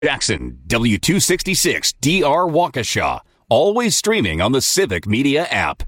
Jackson, W266 DR Waukesha. Always streaming on the Civic Media app.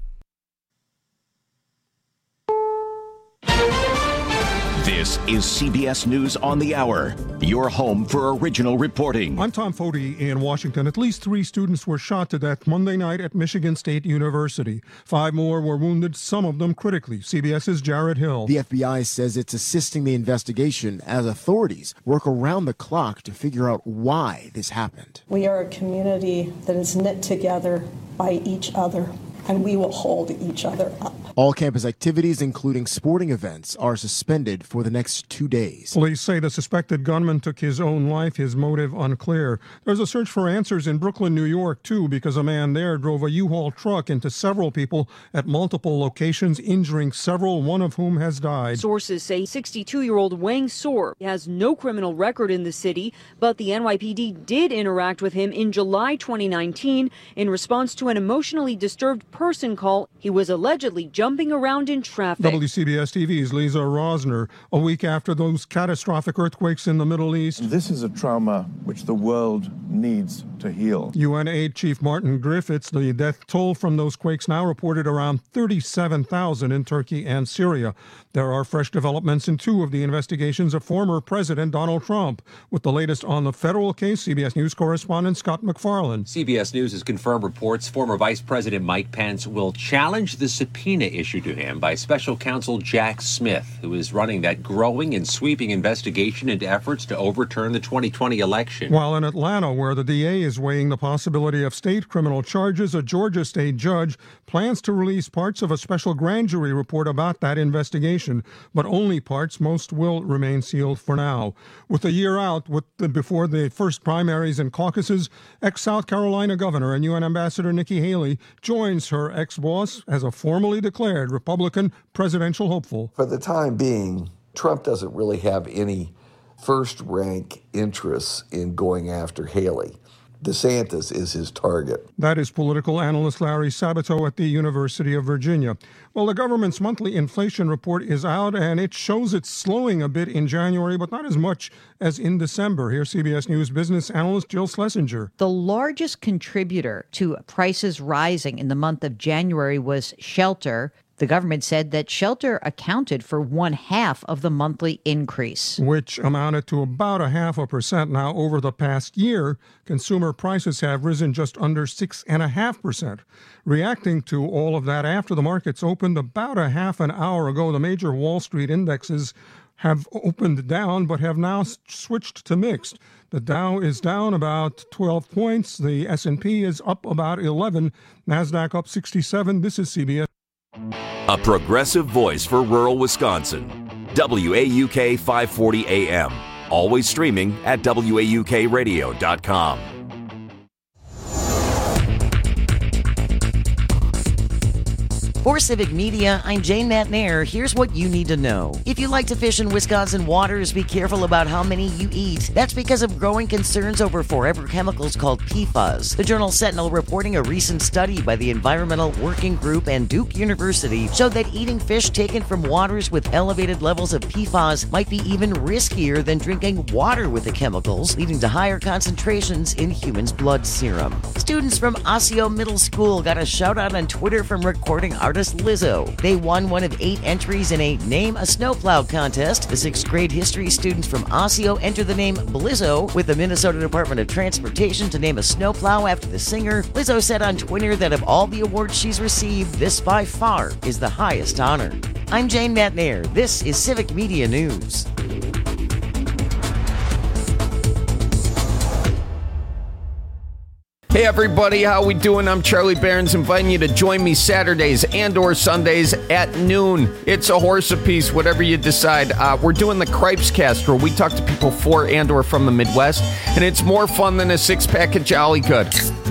This is CBS News on the Hour, your home for original reporting. I'm Tom Foti in Washington. At least 3 students were shot to death Monday night at Michigan State University. 5 more were wounded, some of them critically. CBS's Jared Hill. The FBI says it's assisting the investigation as authorities work around the clock to figure out why this happened. We are a community that is knit together by each other, and we will hold each other up. All campus activities, including sporting events, are suspended for the next 2 days. Police say the suspected gunman took his own life, his motive unclear. There's a search for answers in Brooklyn, New York, too, because a man there drove a U-Haul truck into several people at multiple locations, injuring several, one of whom has died. Sources say 62-year-old Wang Sor has no criminal record in the city, but the NYPD did interact with him in July 2019 in response to an emotionally disturbed person call. He was allegedly jumping around in traffic. WCBS TV's Lisa Rosner. A week after those catastrophic earthquakes in the Middle East. This is a trauma which the world needs to heal. UN Aid Chief Martin Griffiths, the death toll from those quakes now reported around 37,000 in Turkey and Syria. There are fresh developments in 2 of the investigations of former President Donald Trump. With the latest on the federal case, CBS News correspondent Scott McFarland. CBS News has confirmed reports former Vice President Mike Pence will challenge the subpoena issued to him by special counsel Jack Smith, who is running that growing and sweeping investigation into efforts to overturn the 2020 election. While in Atlanta, where the DA is weighing the possibility of state criminal charges, a Georgia state judge plans to release parts of a special grand jury report about that investigation, but only parts. Most will remain sealed for now. With a year out before the first primaries and caucuses, ex-South Carolina Governor and UN Ambassador Nikki Haley joins her ex-boss as a formally declared Republican presidential hopeful. For the time being, Trump doesn't really have any first-rank interests in going after Haley. DeSantis is his target. That is political analyst Larry Sabato at the University of Virginia. Well, the government's monthly inflation report is out, and it shows it's slowing a bit in January, but not as much as in December. Here's CBS News business analyst Jill Schlesinger. The largest contributor to prices rising in the month of January was shelter. The government said that shelter accounted for 1/2 of the monthly increase, which amounted to about 0.5%. Now, over the past year, consumer prices have risen just under 6.5%. Reacting to all of that after the markets opened about a half an hour ago, the major Wall Street indexes have opened down but have now switched to mixed. The Dow is down about 12 points. The S&P is up about 11. NASDAQ up 67. This is CBS. A progressive voice for rural Wisconsin. WAUK 540 AM. Always streaming at WAUKradio.com. For Civic Media, I'm Jane Matnair. Here's what you need to know. If you like to fish in Wisconsin waters, be careful about how many you eat. That's because of growing concerns over forever chemicals called PFAS. The journal Sentinel, reporting a recent study by the Environmental Working Group and Duke University, showed that eating fish taken from waters with elevated levels of PFAS might be even riskier than drinking water with the chemicals, leading to higher concentrations in humans' blood serum. Students from Osseo Middle School got a shout out on Twitter from recording artist Lizzo. They won one of 8 entries in a Name a Snowplow contest. The 6th grade history students from Osseo entered the name Blizzo with the Minnesota Department of Transportation to name a snowplow after the singer. Lizzo said on Twitter that of all the awards she's received, this by far is the highest honor. I'm Jane Matnair. This is Civic Media News. Hey everybody, how we doing? I'm Charlie Barons, inviting you to join me Saturdays and or Sundays at noon. It's a horse apiece, whatever you decide. We're doing the Cripes Cast, where we talk to people for and or from the Midwest, and it's more fun than a 6-pack of Jolly Good.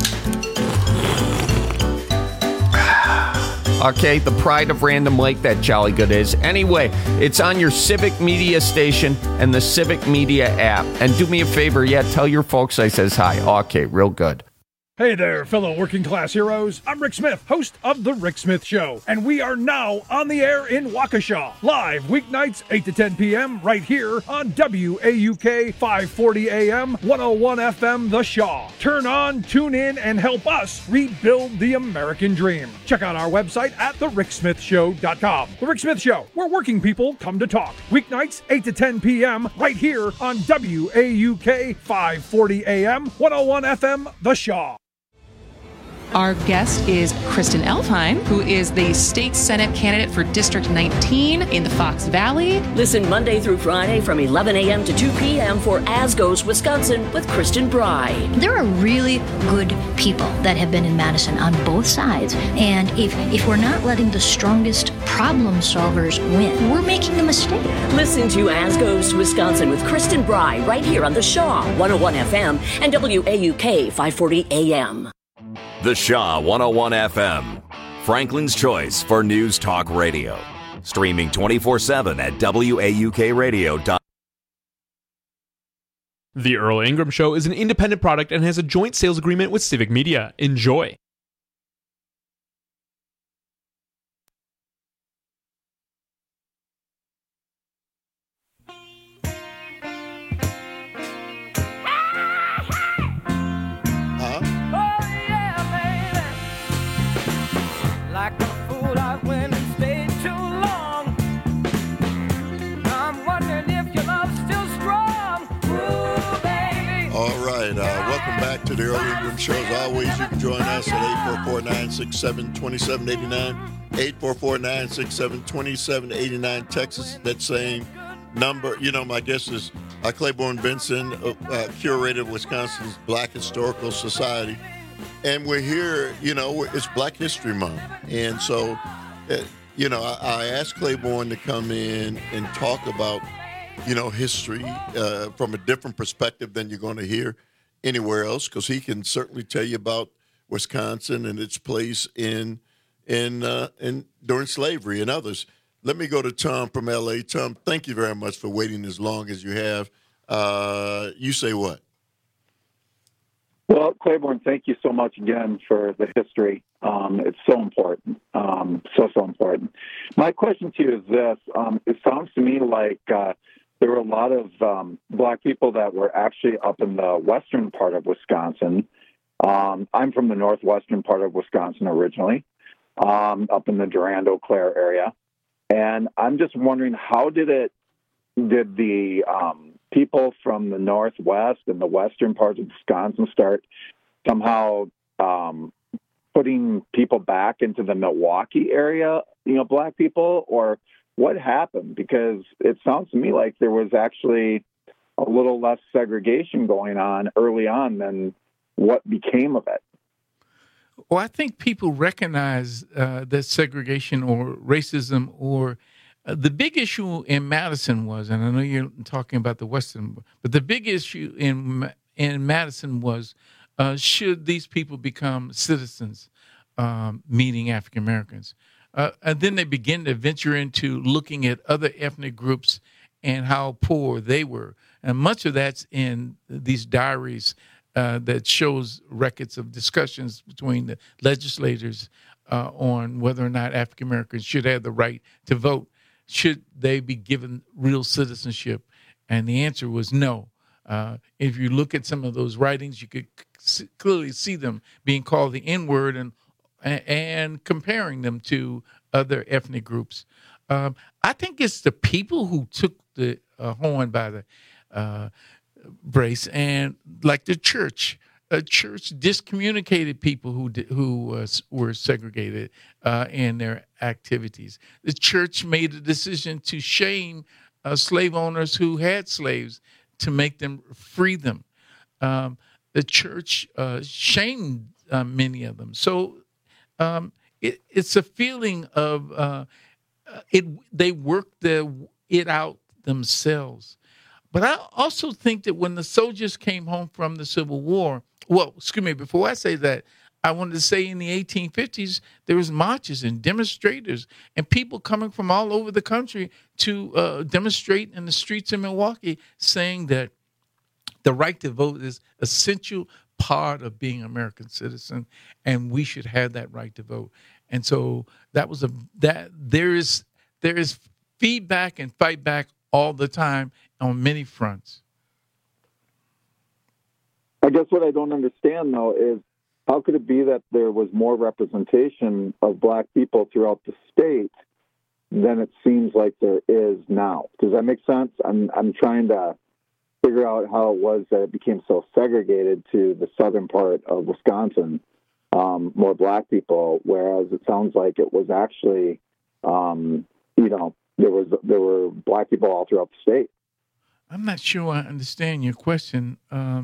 Okay, the pride of Random Lake, that Jolly Good is. Anyway, it's on your Civic Media station and the Civic Media app. And do me a favor, tell your folks I says hi. Okay, real good. Hey there, fellow working class heroes. I'm Rick Smith, host of The Rick Smith Show, and we are now on the air in Waukesha, live weeknights 8 to 10 p.m. right here on WAUK 540 AM, 101 FM, The Shaw. Turn on, tune in, and help us rebuild the American dream. Check out our website at thericksmithshow.com. The Rick Smith Show, where working people come to talk. Weeknights 8 to 10 p.m. right here on WAUK 540 AM, 101 FM, The Shaw. Our guest is Kristen Elfheim, who is the state Senate candidate for District 19 in the Fox Valley. Listen Monday through Friday from 11 a.m. to 2 p.m. for As Goes Wisconsin with Kristen Bry. There are really good people that have been in Madison on both sides. And if we're not letting the strongest problem solvers win, we're making a mistake. Listen to As Goes Wisconsin with Kristen Bry right here on the Shaw 101 FM and WAUK 540 AM. The Shaw 101 FM, Franklin's choice for news talk radio. Streaming 24/7 at WAUKradio.com. The Earl Ingram Show is an independent product and has a joint sales agreement with Civic Media. Enjoy. Welcome back to the Earl Ingram Show. As always, you can join us at 844-967-2789. 844-967-2789. Texas, that same number. You know, my guest is Claiborne Benson, curator of Wisconsin's Black Historical Society. And we're here, you know, it's Black History Month. And so, you know, I asked Claiborne to come in and talk about, you know, history from a different perspective than you're going to hear anywhere else, because he can certainly tell you about Wisconsin and its place in during slavery and others. Let me go to Tom from L.A. Tom, thank you very much for waiting as long as you have. You say what? Well, Claiborne, thank you so much again for the history. It's so important, so important. My question to you is this. It sounds to me like there were a lot of Black people that were actually up in the western part of Wisconsin. I'm from the northwestern part of Wisconsin originally, up in the Durand-Eau Claire area. And I'm just wondering, how did the people from the northwest and the western parts of Wisconsin start somehow putting people back into the Milwaukee area, you know, Black people, or what happened? Because it sounds to me like there was actually a little less segregation going on early on than what became of it. Well, I think people recognize that segregation or racism or the big issue in Madison was, and I know you're talking about the Western, but the big issue in Madison was, should these people become citizens, meaning African Americans? And then they begin to venture into looking at other ethnic groups and how poor they were. And much of that's in these diaries that shows records of discussions between the legislators on whether or not African Americans should have the right to vote. Should they be given real citizenship? And the answer was no. If you look at some of those writings, you could clearly see them being called the N-word and comparing them to other ethnic groups. I think it's the people who took the horn by the brace, and like the church. A church discommunicated people who were segregated in their activities. The church made a decision to shame slave owners who had slaves to make them free them. The church shamed many of them. So it's a feeling of they worked it out themselves. But I also think that when the soldiers came home from the Civil War, well, excuse me, before I say that, I wanted to say in the 1850s, there was marches and demonstrators and people coming from all over the country to demonstrate in the streets of Milwaukee saying that the right to vote is essential part of being an American citizen, and we should have that right to vote. And so there is feedback and fight back all the time on many fronts. I guess what I don't understand, though, is how could it be that there was more representation of black people throughout the state than it seems like there is now? Does that make sense? I'm trying to figure out how it was that it became so segregated to the southern part of Wisconsin, more black people, whereas it sounds like it was actually, there were black people all throughout the state. I'm not sure I understand your question.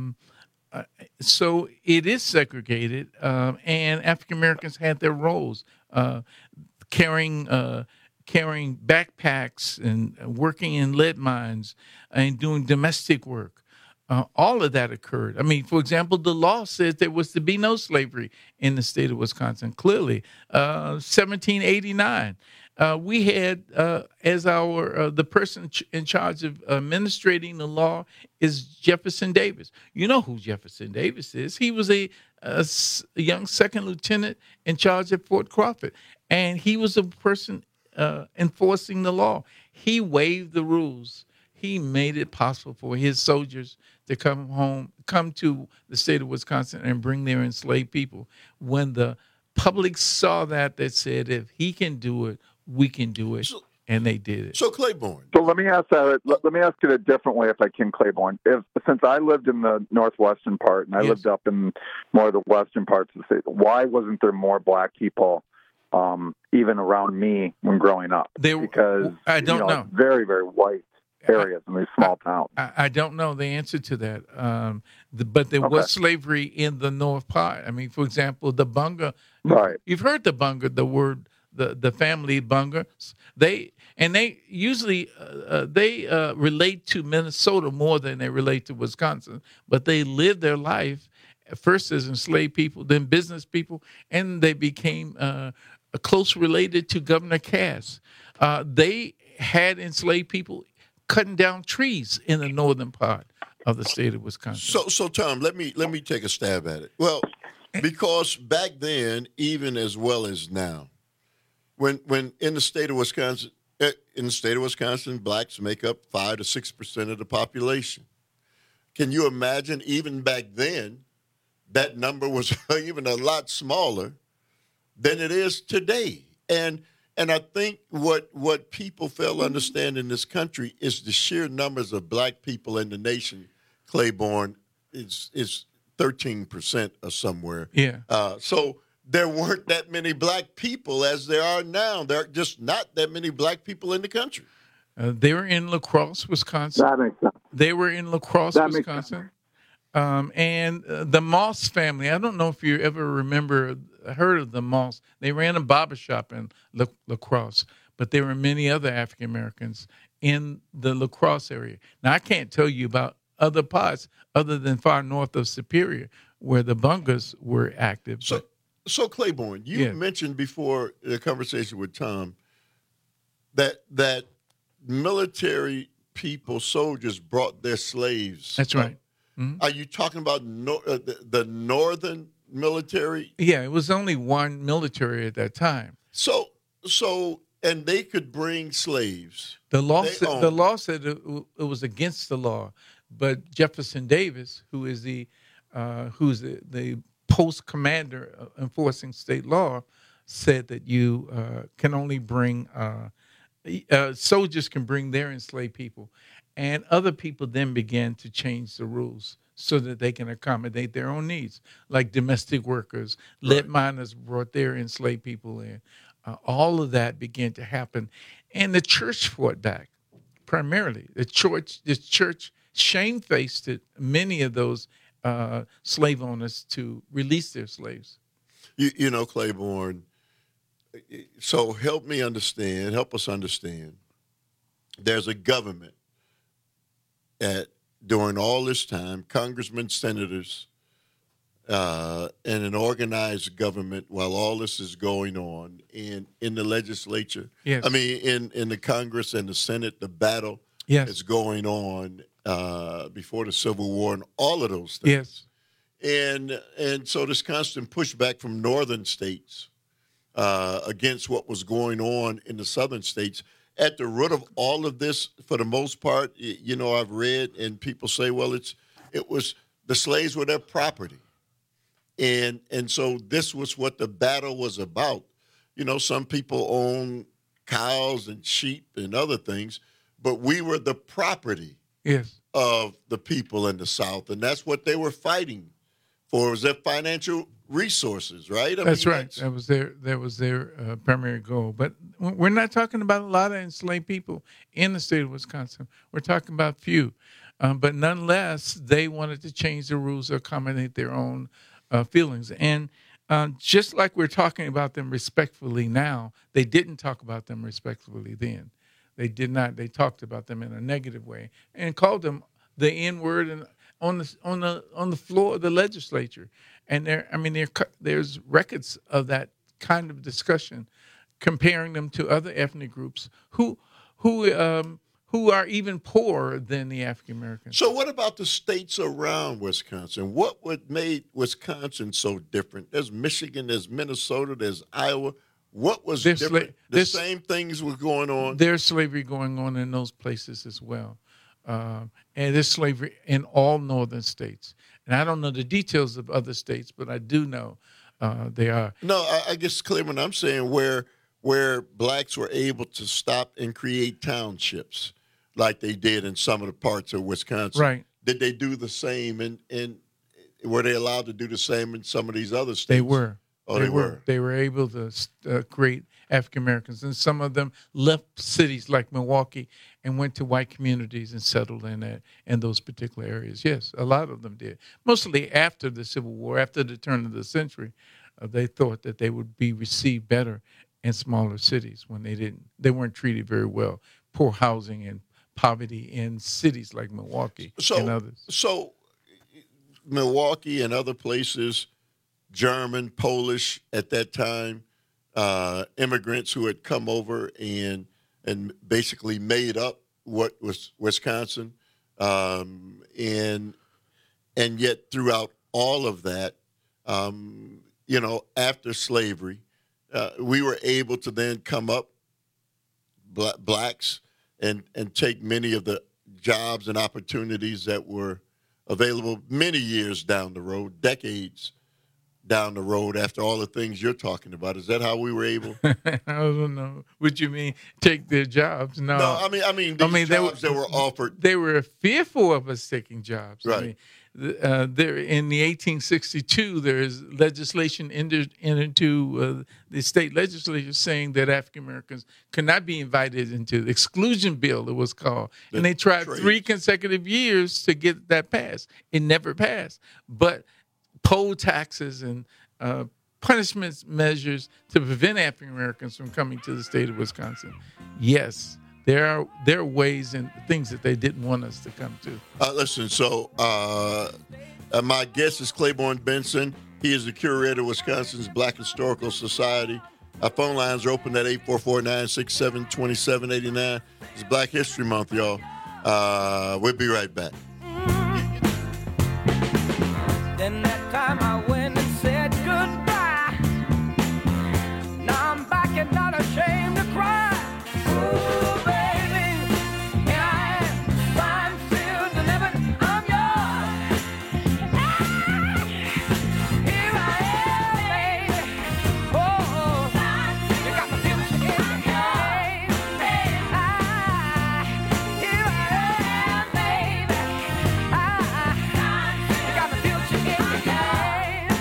So it is segregated, and African Americans had their roles, carrying backpacks and working in lead mines and doing domestic work. All of that occurred. I mean, for example, the law says there was to be no slavery in the state of Wisconsin. Clearly, 1789. We had as our the person in charge of administrating the law is Jefferson Davis. You know who Jefferson Davis is. He was a young second lieutenant in charge at Fort Crawford, and he was a person enforcing the law. He waived the rules. He made it possible for his soldiers to come to the state of Wisconsin and bring their enslaved people. When the public saw that, they said, if he can do it, we can do it, and they did it. So Claiborne. So let me ask it a different way, if I can, Claiborne. Since I lived in the northwestern part and I lived up in more of the western parts of the state, why wasn't there more black people even around me when growing up? Because I don't know. Very, very white areas in these small towns. I don't know the answer to that. But there was slavery in the north part. I mean, for example, the Bunga. Right. You've heard the Bunga, the word. The family Bungers, they usually relate to Minnesota more than they relate to Wisconsin, but they lived their life first as enslaved people, then business people, and they became close related to Governor Cass. They had enslaved people cutting down trees in the northern part of the state of Wisconsin. So Tom, let me take a stab at it. Well, because back then, even as well as now, when in the state of Wisconsin, blacks make up 5 to 6% of the population. Can you imagine? Even back then, that number was even a lot smaller than it is today. And I think what people fail to understand in this country is the sheer numbers of black people in the nation. Claiborne is 13% or somewhere. Yeah. So there weren't that many black people as there are now. There are just not that many black people in the country. They were in La Crosse, Wisconsin. That makes sense. They were in La Crosse, Wisconsin. And the Moss family, I don't know if you ever heard of the Moss. They ran a barbershop in La Crosse, but there were many other African Americans in the La Crosse area. Now, I can't tell you about other parts other than far north of Superior where the Bungas were active. So Claiborne, you mentioned before the conversation with Tom that military people, soldiers, brought their slaves. That's right. Mm-hmm. Are you talking about the northern military? Yeah, it was only one military at that time. So, and they could bring slaves. The law said it was against the law, but Jefferson Davis, who's the post commander enforcing state law, said that you can only bring soldiers can bring their enslaved people, and other people then began to change the rules so that they can accommodate their own needs, like domestic workers. Lead miners brought their enslaved people in. All of that began to happen, and the church fought back. Primarily, the church shamefaced many of those slave owners to release their slaves. You know, Claiborne, so help us understand. There's a government during all this time, congressmen, senators, and an organized government while all this is going on in the legislature. Yes. I mean, in the Congress and the Senate, the battle is going on before the Civil War and all of those things. Yes. And so this constant pushback from northern states against what was going on in the southern states. At the root of all of this, for the most part, I've read and people say, well, it was the slaves were their property. And so this was what the battle was about. Some people own cows and sheep and other things, but we were the property of the people in the South. And that's what they were fighting for, was their financial resources, right? That's right. That was their primary goal. But we're not talking about a lot of enslaved people in the state of Wisconsin. We're talking about few. But nonetheless, they wanted to change the rules to accommodate their own feelings. And just like we're talking about them respectfully now, they didn't talk about them respectfully then. They did not. They talked about them in a negative way and called them the N-word and on the floor of the legislature. And there's records of that kind of discussion, comparing them to other ethnic groups who are even poorer than the African Americans. So what about the states around Wisconsin? What made Wisconsin so different? There's Michigan, there's Minnesota, there's Iowa. What was different? The same things were going on? There's slavery going on in those places as well. And there's slavery in all northern states. And I don't know the details of other states, but I do know they are. No, I guess, Clement, I'm saying where blacks were able to stop and create townships like they did in some of the parts of Wisconsin. Right. Did they do the same? And were they allowed to do the same in some of these other states? They were. Oh, they were. They were able to create African Americans, and some of them left cities like Milwaukee and went to white communities and settled in those particular areas. Yes, a lot of them did. Mostly after the Civil War, after the turn of the century, they thought that they would be received better in smaller cities when they weren't treated very well. Poor housing and poverty in cities like Milwaukee and others. So Milwaukee and other places, German, Polish at that time, immigrants who had come over and basically made up what was Wisconsin, and yet throughout all of that, after slavery, we were able to then come up, blacks, and take many of the jobs and opportunities that were available many years down the road, decades down the road, after all the things you're talking about. Is that how we were able? I don't know what you mean, take their jobs. No, I mean jobs that were offered. They were fearful of us taking jobs. Right. There in the 1862, there is legislation into the state legislature saying that African Americans could not be invited into the exclusion bill, it was called. And they tried 3 consecutive years to get that passed. It never passed. But poll taxes and punishment measures to prevent African Americans from coming to the state of Wisconsin. Yes, there are ways and things that they didn't want us to come to. Listen, so my guest is Claiborne Benson. He is the curator of Wisconsin's Black Historical Society. Our phone lines are open at 844-967-2789. It's Black History Month, y'all. We'll be right back. Then that time I went and said goodbye. Now I'm back and not ashamed to cry. Ooh, baby, here I am, fine, filled, delivered, I'm yours. Here I am, baby. Oh, you got my feelings in your hand. Here I am, baby. You got my feelings in your hand.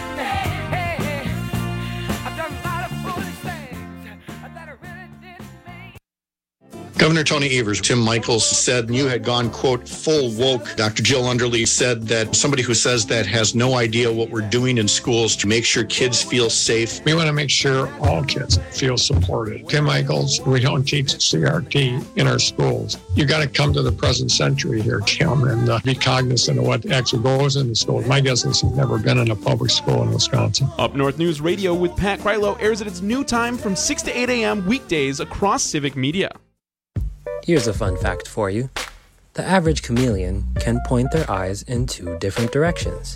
I've done a lot of foolish things that I really didn't mean. Governor Tony Evers, Tim Michaels said you had gone, quote, full woke. Dr. Jill Underly said that somebody who says that has no idea what we're doing in schools to make sure kids feel safe. We want to make sure all kids feel supported. Tim Michaels, we don't teach CRT in our schools. You got to come to the present century here, Tim, and be cognizant of what actually goes in the schools. My guess is you've never been in a public school in Wisconsin. Up North News Radio with Pat Krylo airs at its new time from 6 to 8 a.m. weekdays across Civic Media. Here's a fun fact for you. The average chameleon can point their eyes in 2 different directions.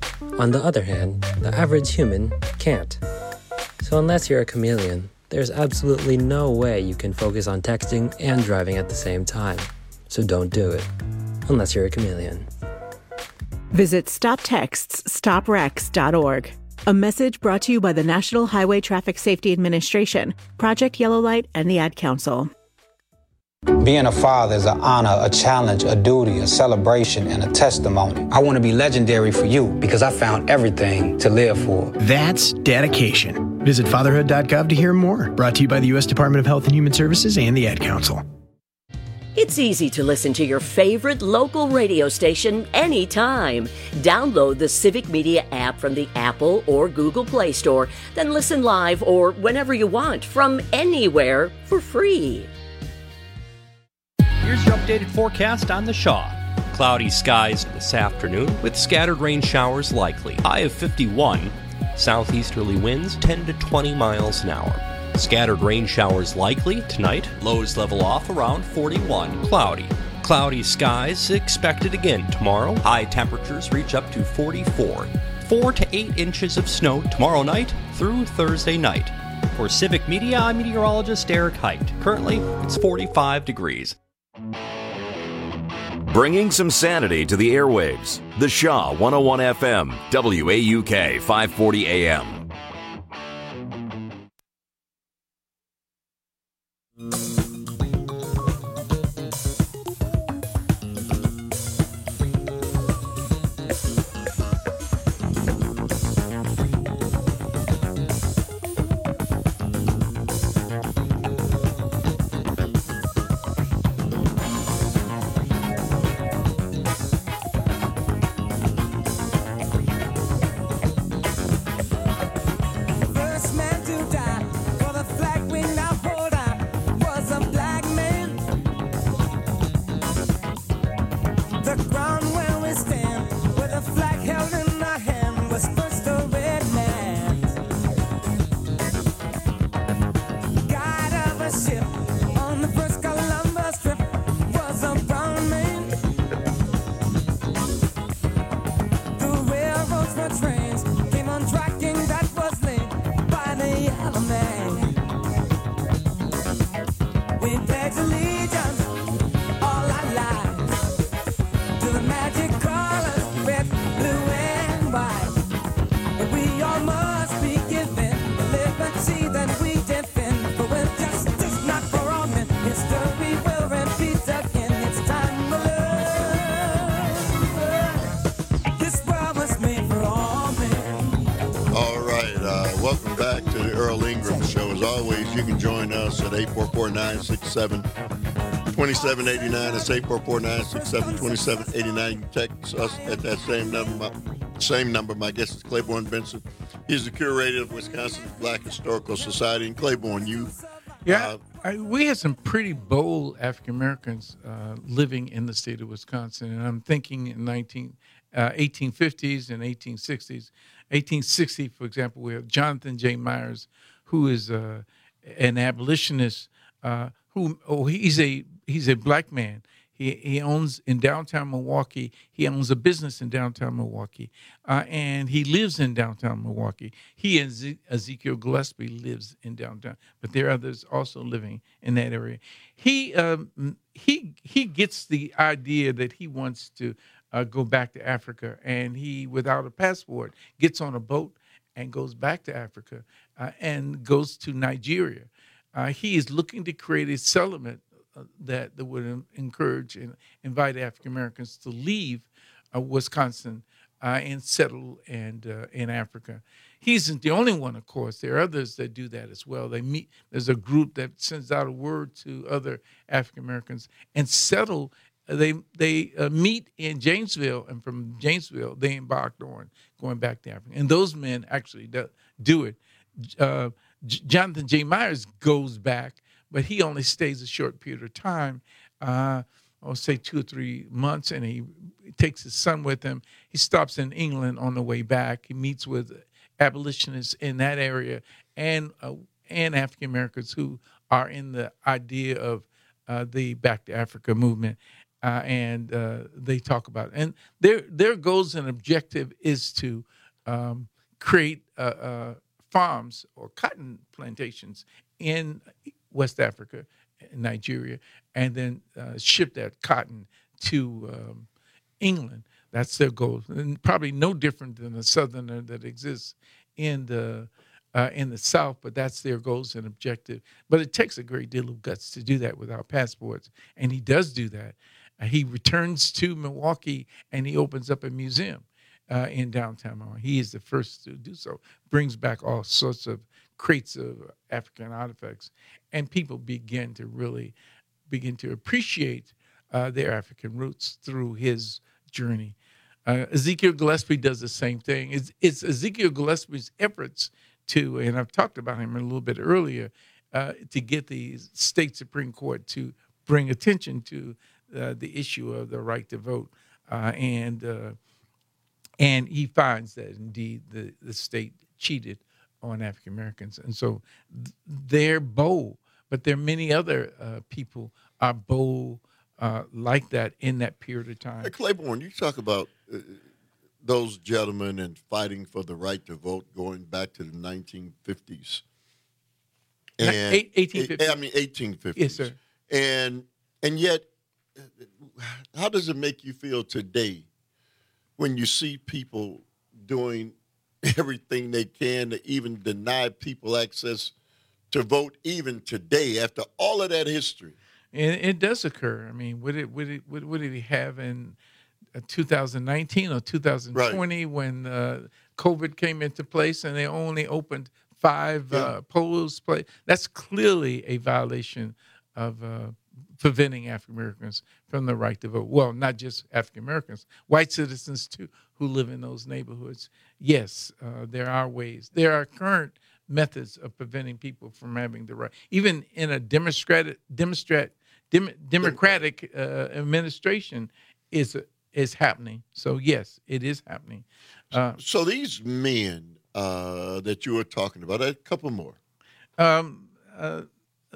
On the other hand, the average human can't. So unless you're a chameleon, there's absolutely no way you can focus on texting and driving at the same time. So don't do it, unless you're a chameleon. Visit StopTextsStopWrecks.org. A message brought to you by the National Highway Traffic Safety Administration, Project Yellow Light, and the Ad Council. Being a father is an honor, a challenge, a duty, a celebration, and a testimony. I want to be legendary for you because I found everything to live for. That's dedication. Visit fatherhood.gov to hear more. Brought to you by the U.S. Department of Health and Human Services and the Ad Council. It's easy to listen to your favorite local radio station anytime. Download the Civic Media app from the Apple or Google Play Store, then listen live or whenever you want from anywhere for free. Here's your updated forecast on the Shaw. Cloudy skies this afternoon with scattered rain showers likely. High of 51. Southeasterly winds 10 to 20 miles an hour. Scattered rain showers likely tonight. Lows level off around 41. Cloudy. Cloudy skies expected again tomorrow. High temperatures reach up to 44. 4 to 8 inches of snow tomorrow night through Thursday night. For Civic Media, I'm meteorologist Eric Height. Currently, it's 45 degrees. Bringing some sanity to the airwaves. The Shaw 101 FM, WAUK 540 AM. Welcome back to the Earl Ingram Show. As always, you can join us at 844-967-2789. That's 844-967-2789. You can text us at that same number. My guest is Claiborne Benson. He's the curator of Wisconsin's Black Historical Society. And Claiborne, we had some pretty bold African Americans living in the state of Wisconsin, and I'm thinking in 1850s and 1860s. 1860, for example, we have Jonathan J. Myers, who is an abolitionist. He's a black man. He owns in downtown Milwaukee. He owns a business in downtown Milwaukee, and he lives in downtown Milwaukee. He and Ezekiel Gillespie lives in downtown, but there are others also living in that area. He gets the idea that he wants to go back to Africa, and he, without a passport, gets on a boat and goes back to Africa and goes to Nigeria. He is looking to create a settlement that would encourage and invite African Americans to leave Wisconsin and settle in Africa. He isn't the only one, of course. There are others that do that as well. They meet. There's a group that sends out a word to other African Americans and settle. They meet in Janesville, and from Janesville they embarked on going back to Africa. And those men actually do it. Jonathan J. Myers goes back, but he only stays a short period of time, I'll say 2 or 3 months, and he takes his son with him. He stops in England on the way back. He meets with abolitionists in that area and African Americans who are in the idea of the Back to Africa movement. and they talk about it. And their goals and objective is to create farms or cotton plantations in West Africa, Nigeria, and then ship that cotton to England. That's their goal, and probably no different than the Southerner that exists in the South. But that's their goals and objective. But it takes a great deal of guts to do that without passports, and he does do that. He returns to Milwaukee and he opens up a museum in downtown Milwaukee. He is the first to do so. Brings back all sorts of crates of African artifacts, and people begin to appreciate their African roots through his journey. Ezekiel Gillespie does the same thing. It's Ezekiel Gillespie's efforts to, and I've talked about him a little bit earlier, to get the state Supreme Court to bring attention to the issue of the right to vote, and he finds that indeed the state cheated on African Americans, and so they're bold. But there are many other people are bold like that in that period of time. Hey, Claiborne, you talk about those gentlemen and fighting for the right to vote going back to the 1950s. And 1850s. I mean 1850s. Yes, sir. And yet, how does it make you feel today when you see people doing everything they can to even deny people access to vote even today after all of that history? And it does occur. I mean, what did he have in 2019 or 2020 when COVID came into place and they only opened 5 polls? That's clearly a violation of preventing African Americans from the right to vote. Well, not just African Americans, white citizens too, who live in those neighborhoods. Yes, there are ways. There are current methods of preventing people from having the right, even in a democratic administration is happening. So yes, it is happening. So these men that you were talking about, a couple more. A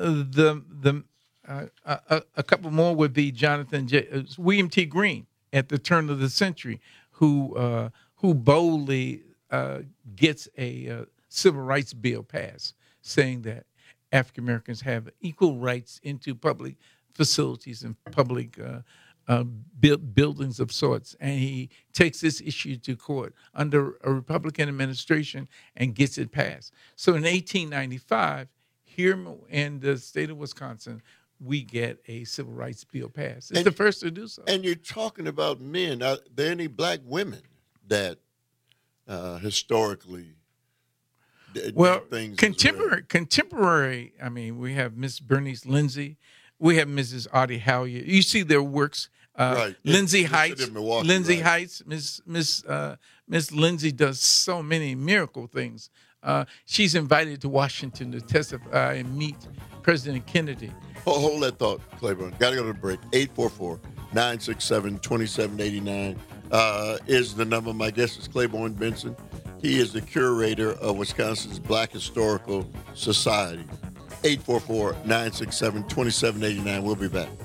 couple more would be William T. Green at the turn of the century, who boldly gets a civil rights bill passed, saying that African Americans have equal rights into public facilities and public buildings of sorts. And he takes this issue to court under a Republican administration and gets it passed. So in 1895, here in the state of Wisconsin, we get a civil rights bill passed. It's the first to do so. And you're talking about men. Are there any black women that historically contemporary, I mean, we have Miss Bernice Lindsay. We have Mrs. Audie Hallier. You see their works. Right. Lindsay Heights. Milwaukee, Heights. Miss Lindsay does so many miracle things. She's invited to Washington to testify and meet President Kennedy. Hold that thought, Claiborne. Got to go to the break. 844-967-2789 is the number. My guest is Claiborne Benson. He is the curator of Wisconsin's Black Historical Society. 844-967-2789. We'll be back.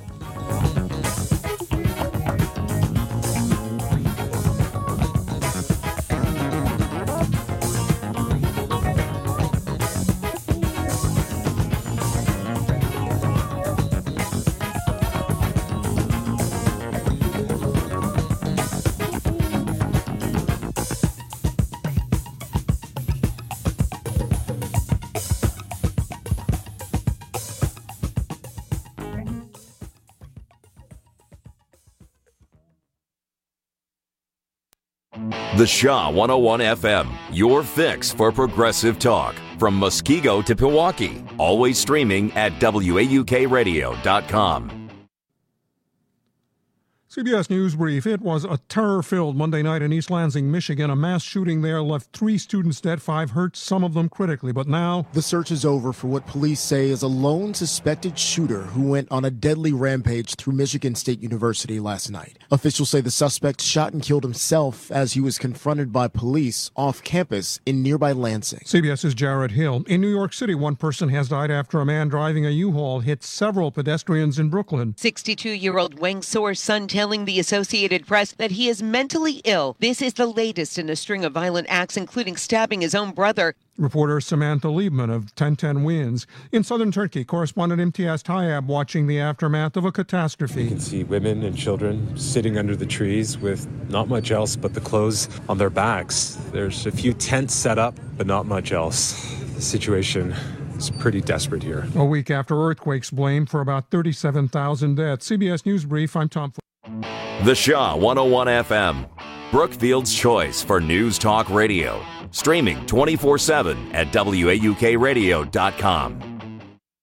The Shaw 101 FM, your fix for progressive talk. From Muskego to Pewaukee, always streaming at WAUKradio.com. CBS News Brief. It was a terror-filled Monday night in East Lansing, Michigan. A mass shooting there left 3 students dead, 5 hurt, some of them critically. But now the search is over for what police say is a lone suspected shooter who went on a deadly rampage through Michigan State University last night. Officials say the suspect shot and killed himself as he was confronted by police off campus in nearby Lansing. CBS's Jared Hill. In New York City, one person has died after a man driving a U-Haul hit several pedestrians in Brooklyn. 62-year-old Wang Soor's son telling the Associated Press that he is mentally ill. This is the latest in a string of violent acts, including stabbing his own brother. Reporter Samantha Liebman of 1010 Wins. In southern Turkey, correspondent Imtiaz Tayyab watching the aftermath of a catastrophe. You can see women and children sitting under the trees with not much else but the clothes on their backs. There's a few tents set up, but not much else. The situation is pretty desperate here. A week after earthquakes blamed for about 37,000 deaths. CBS News Brief, I'm Tom. The Shaw 101 FM, Brookfield's choice for News Talk Radio. Streaming 24/7 at WAUKradio.com.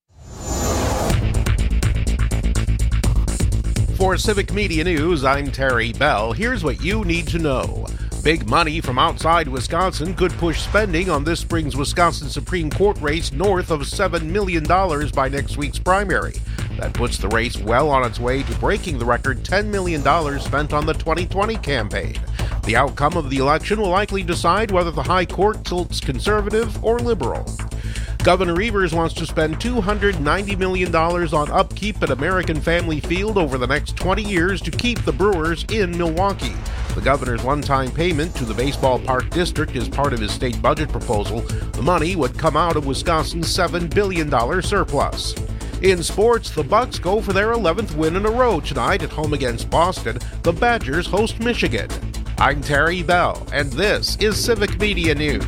For Civic Media News, I'm Terry Bell. Here's what you need to know. Big money from outside Wisconsin could push spending on this spring's Wisconsin Supreme Court race north of $7 million by next week's primary. That puts the race well on its way to breaking the record $10 million spent on the 2020 campaign. The outcome of the election will likely decide whether the High Court tilts conservative or liberal. Governor Evers wants to spend $290 million on upkeep at American Family Field over the next 20 years to keep the Brewers in Milwaukee. The governor's one-time payment to the baseball park district is part of his state budget proposal. The money would come out of Wisconsin's $7 billion surplus. In sports, the Bucks go for their 11th win in a row tonight at home against Boston. The Badgers host Michigan. I'm Terry Bell, and this is Civic Media News.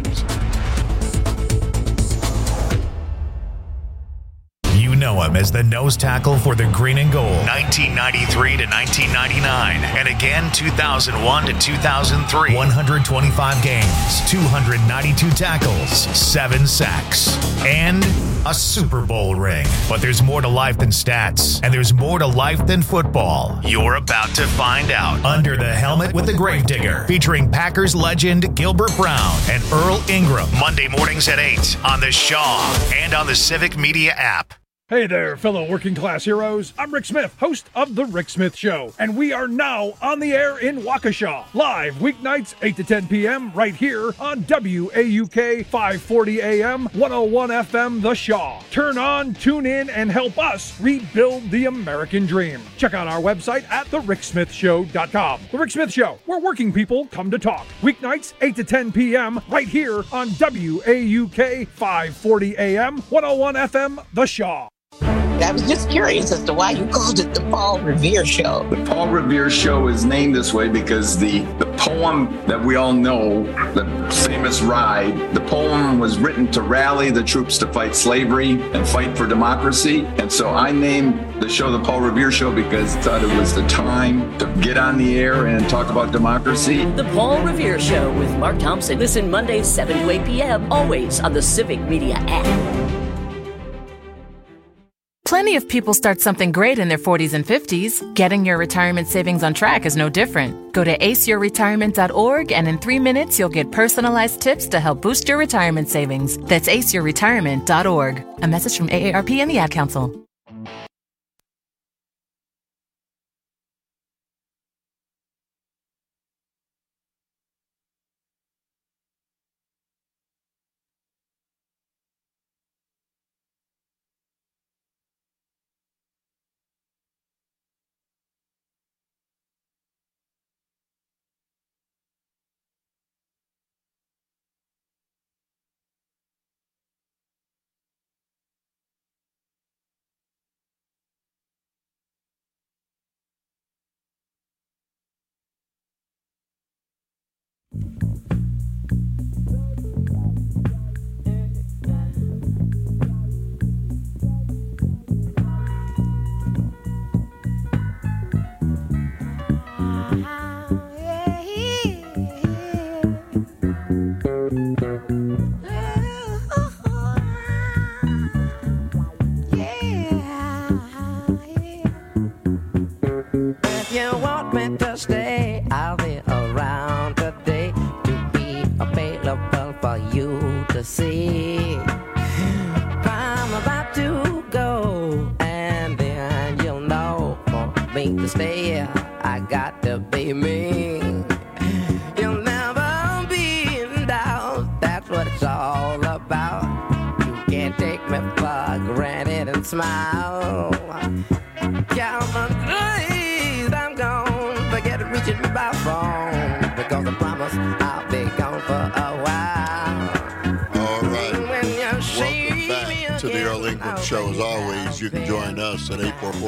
You know him as the nose tackle for the Green and Gold, 1993 to 1999, and again 2001 to 2003. 125 games, 292 tackles, 7 sacks, and a Super Bowl ring. But there's more to life than stats, and there's more to life than football. You're about to find out. Under the Helmet with the Gravedigger, featuring Packers legend Gilbert Brown and Earl Ingram. Monday mornings at 8 on the Shaw and on the Civic Media app. Hey there, fellow working class heroes. I'm Rick Smith, host of The Rick Smith Show, and we are now on the air in Waukesha, live weeknights 8 to 10 p.m. right here on WAUK 540 AM, 101 FM, The Shaw. Turn on, tune in, and help us rebuild the American dream. Check out our website at thericksmithshow.com. The Rick Smith Show, where working people come to talk. Weeknights 8 to 10 p.m. right here on WAUK 540 AM, 101 FM, The Shaw. I was just curious as to why you called it the Paul Revere Show. The Paul Revere Show is named this way because the poem that we all know, the famous Ride, the poem was written to rally the troops to fight slavery and fight for democracy. And so I named the show the Paul Revere Show because I thought it was the time to get on the air and talk about democracy. The Paul Revere Show with Mark Thompson. Listen Mondays 7 to 8 p.m. always on the Civic Media app. Plenty of people start something great in their 40s and 50s. Getting your retirement savings on track is no different. Go to aceyourretirement.org and in 3 minutes you'll get personalized tips to help boost your retirement savings. That's aceyourretirement.org. A message from AARP and the Ad Council. If you want me to see. I'm about to go, and then you'll know for me to stay. I got to be me. You'll never be in doubt. That's what it's all about. You can't take me for granted and smile. Count my days, I'm gone. Forget reaching me by phone, because I promise I'll be gone for a while. All right. When you see Welcome back me to the again, Earl Ingram Show. As always, you can join us at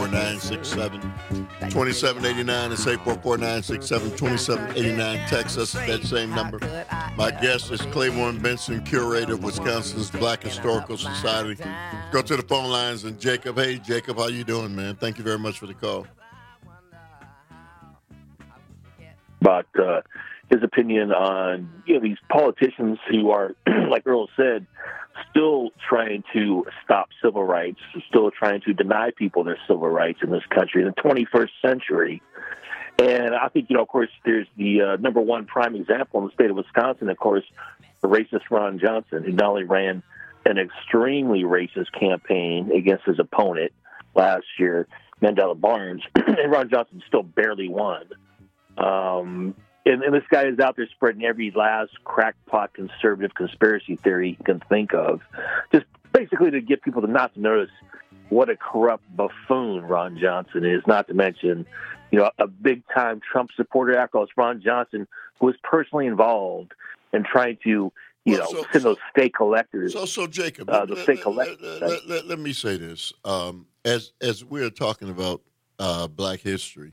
844-967-2789. It's 844-967-2789. Text us at that same number. My guest is Claiborne Benson, curator of Wisconsin's Black Historical Society. Go to the phone lines and Jacob. Hey, Jacob, how you doing, man? Thank you very much for the call. About his opinion on these politicians who are, like Earl said, still trying to stop civil rights, still trying to deny people their civil rights in this country in the 21st century. And I think, of course, there's the number one prime example in the state of Wisconsin, of course, the racist Ron Johnson, who not only ran an extremely racist campaign against his opponent last year, Mandela Barnes, and Ron Johnson still barely won. And this guy is out there spreading every last crackpot conservative conspiracy theory you can think of, just basically to get people to not to notice what a corrupt buffoon Ron Johnson is, not to mention, a big-time Trump supporter. After all, it's Ron Johnson who was personally involved in trying to, send those state collectors. So Jacob, the state collectors. Let me say this. As we're talking about Black history,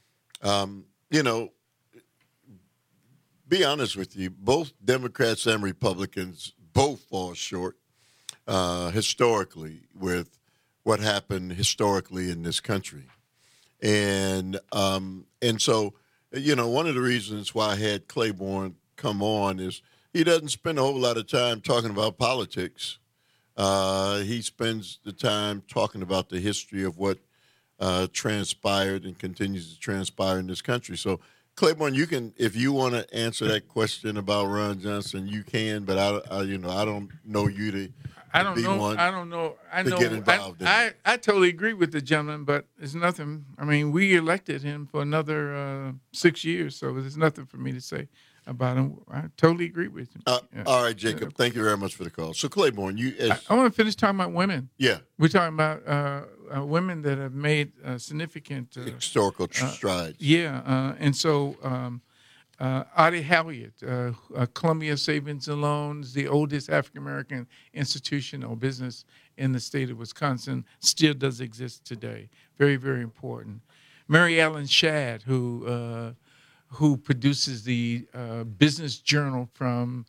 be honest with you, both Democrats and Republicans both fall short historically with what happened historically in this country. And so, one of the reasons why I had Claiborne come on is he doesn't spend a whole lot of time talking about politics. He spends the time talking about the history of what transpired and continues to transpire in this country. So, Claiborne, you can, if you want to answer that question about Ron Johnson, you can. But I don't know you to. I don't know. I know. Get involved I totally agree with the gentleman, but it's nothing. I mean, we elected him for another 6 years, so there's nothing for me to say about him. I totally agree with him. All right, Jacob. Thank you very much for the call. So, Claiborne, I want to finish talking about women. Yeah, we're talking about women that have made significant historical strides. And so. Audie Halliot, Columbia Savings and Loans, the oldest African-American institution or business in the state of Wisconsin, still does exist today. Very, very important. Mary Ellen Shadd, who produces the Business Journal from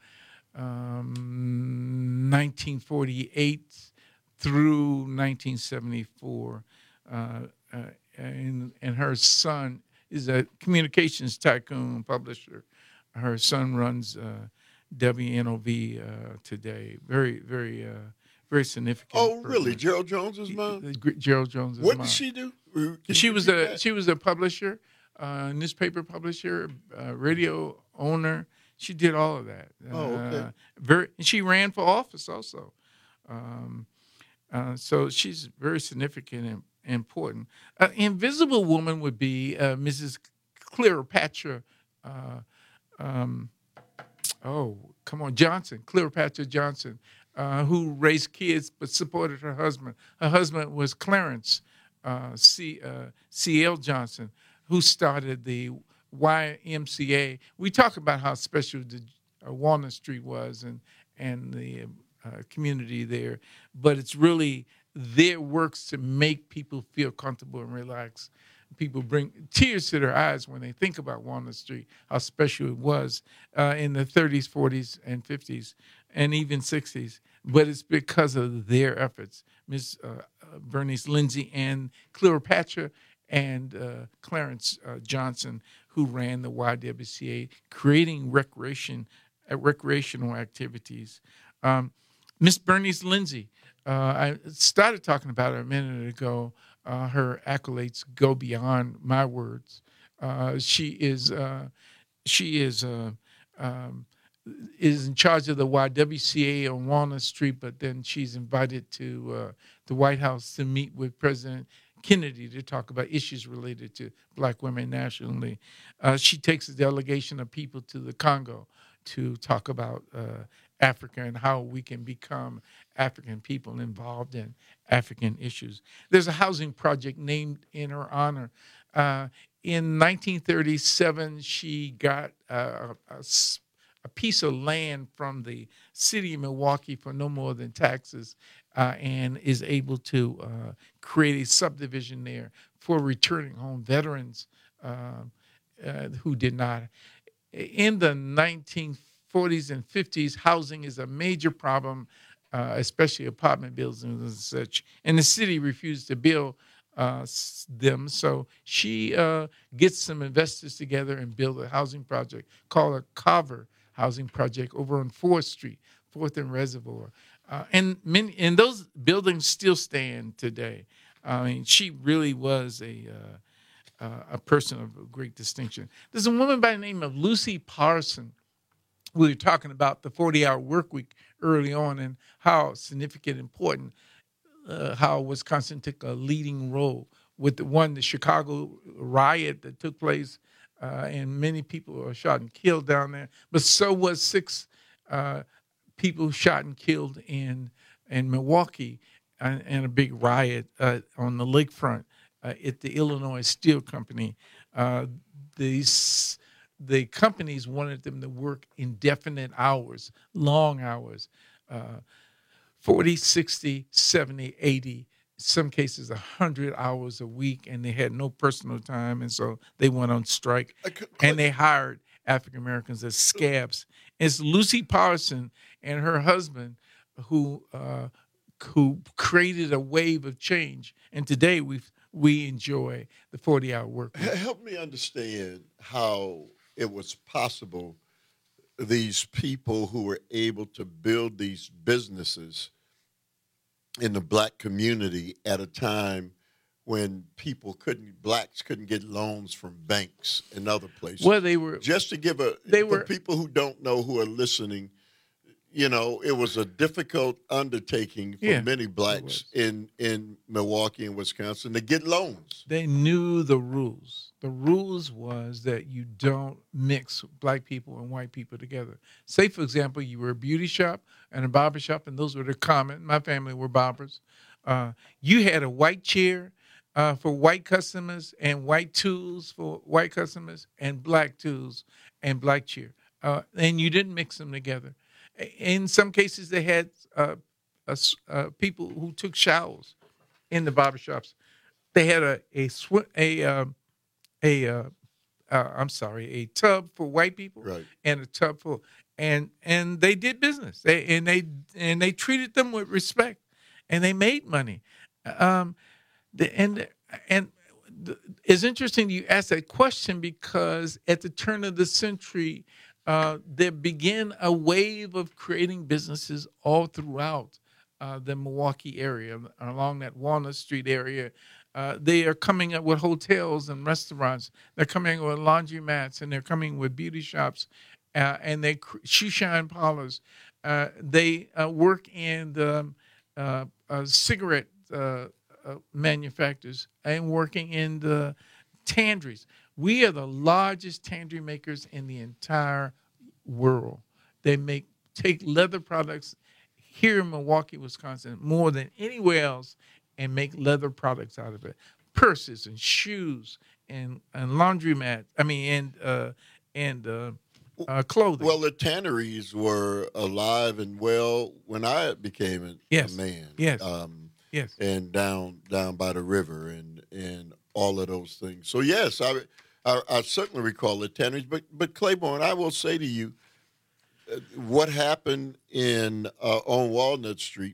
1948 through 1974, and her son is a communications tycoon publisher. Her son runs WNOV today. Very, very, very significant. Oh, really? Gerald Jones's mom? Gerald Jones's mom. What did she do? She was a publisher, newspaper publisher, radio owner. She did all of that. She ran for office also. So she's very significant and important. Invisible woman would be Mrs. Cleopatra. Cleopatra Johnson, who raised kids but supported her husband. Her husband was Clarence C.L. Johnson, who started the YMCA. We talk about how special the Walnut Street was and the community there, but it's really their works to make people feel comfortable and relax. People bring tears to their eyes when they think about Walnut Street, how special it was in the 30s, 40s, and 50s, and even 60s. But it's because of their efforts. Miss Bernice Lindsay and Cleopatra and Clarence Johnson, who ran the YWCA, creating recreational activities. Miss Bernice Lindsay, I started talking about her a minute ago. Her accolades go beyond my words. She is is in charge of the YWCA on Walnut Street, but then she's invited to the White House to meet with President Kennedy to talk about issues related to black women nationally. She takes a delegation of people to the Congo to talk about Africa and how we can become African people involved in African issues. There's a housing project named in her honor. In 1937, she got a piece of land from the city of Milwaukee for no more than taxes, and is able to create a subdivision there for returning home veterans who did not. In the 1940s and 50s, housing is a major problem, especially apartment buildings and such, and the city refused to build them. So she gets some investors together and build a housing project called a Carver Housing Project over on 4th Street, 4th and Reservoir. And those buildings still stand today. I mean, she really was a person of great distinction. There's a woman by the name of Lucy Parson. We were talking about the 40-hour work week early on and how significant, important, how Wisconsin took a leading role with the Chicago riot that took place, and many people were shot and killed down there. But so was 6 people shot and killed in Milwaukee and a big riot on the lakefront at the Illinois Steel Company. The companies wanted them to work indefinite hours, long hours, 40, 60, 70, 80, some cases 100 hours a week, and they had no personal time, and so they went on strike, and they hired African Americans as scabs. It's Lucy Parson and her husband who created a wave of change, and today we enjoy the 40-hour work week. Help me understand how it was possible these people who were able to build these businesses in the black community at a time when blacks couldn't get loans from banks and other places. Well, they were just to give for people who don't know, who are listening, it was a difficult undertaking for many blacks in Milwaukee and Wisconsin to get loans. They knew the rules. The rules was that you don't mix black people and white people together. Say, for example, you were a beauty shop and a barber shop, and those were the common. My family were barbers. You had a white chair for white customers and white tools for white customers and black tools and black chair. And you didn't mix them together. In some cases, they had people who took showers in the barbershops. They had a tub for white people, right, and a tub for and they did business. They treated them with respect, and they made money. It's interesting you ask that question because at the turn of the century, there began a wave of creating businesses all throughout the Milwaukee area, along that Walnut Street area. They are coming up with hotels and restaurants. They're coming with laundromats, and they're coming with beauty shops, and they shoe shine parlors. They work in the cigarette manufacturers and working in the tanneries. We are the largest tannery makers in the entire world. They take leather products here in Milwaukee, Wisconsin, more than anywhere else, and make leather products out of it. Purses and shoes and laundromat. And clothing. Well, the tanneries were alive and well when I became a man. Yes. Yes. And down by the river and all of those things. So yes, I certainly recall the tanneries. But Claiborne, I will say to you, what happened on Walnut Street